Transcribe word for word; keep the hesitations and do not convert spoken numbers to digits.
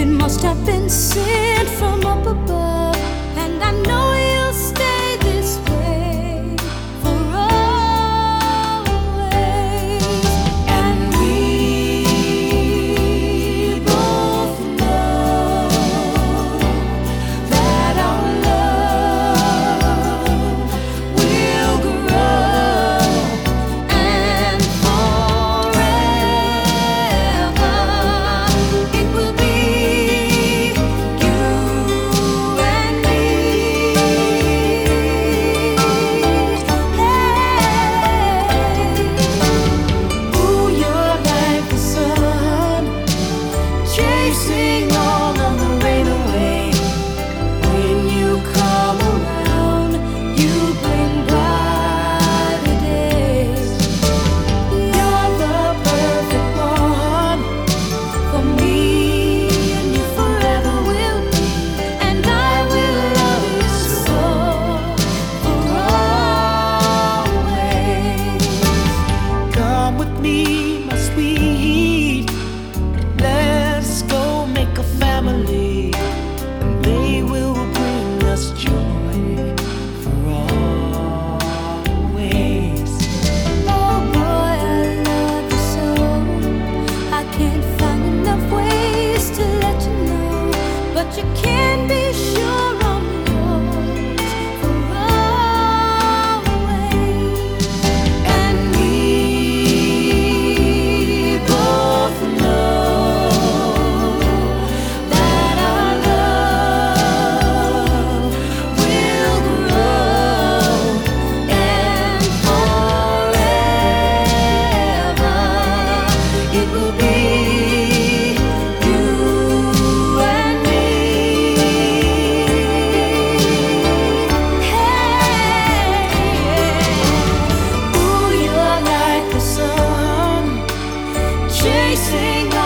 must have been sent from up above, and I know you'll stay this way for always. And we both know that our love will grow, and forever it will be you and me. Hey, ooh, you're like the sun, chasing all of the rain away. When you come around, you bring brighter days. You're the perfect one for me, and you forever will be, and I will love you so for always. Come with me, my sweet. Let's go make a family, and they will bring us joy for always. Oh boy, I love you so. I can't find enough ways to let you know, but you can be sure I'm yours for always. And we both know that our love will grow, and forever it will be you and me. Hey, ooh, you're like the sun, chasing